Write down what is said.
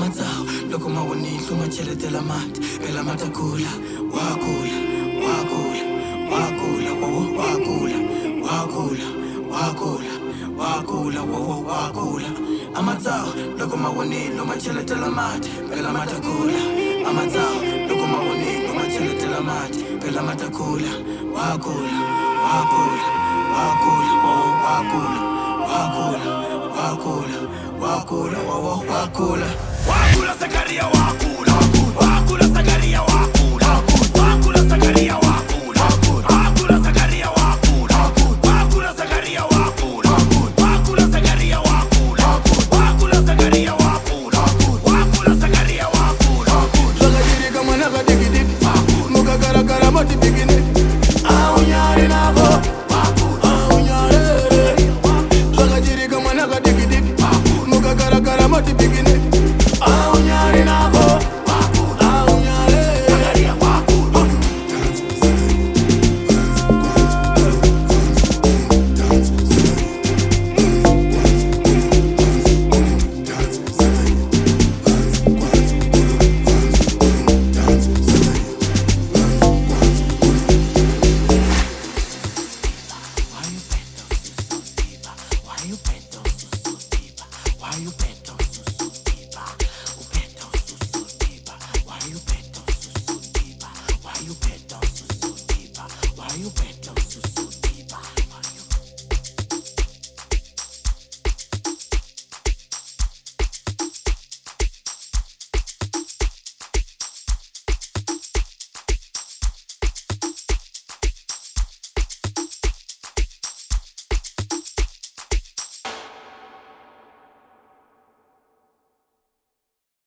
amatsaho loko ma vonile ma cheletela mati phela mata kula wakula wakula wakula wakula wakula wakula wakula wakula amatsaho loko ma vonile ma cheletela mati phela mata kula amatsaho loko ma vonile ma cheletela mati phela mata kula wakula wakula wakula wakula wakula wakula wakula wakula wakula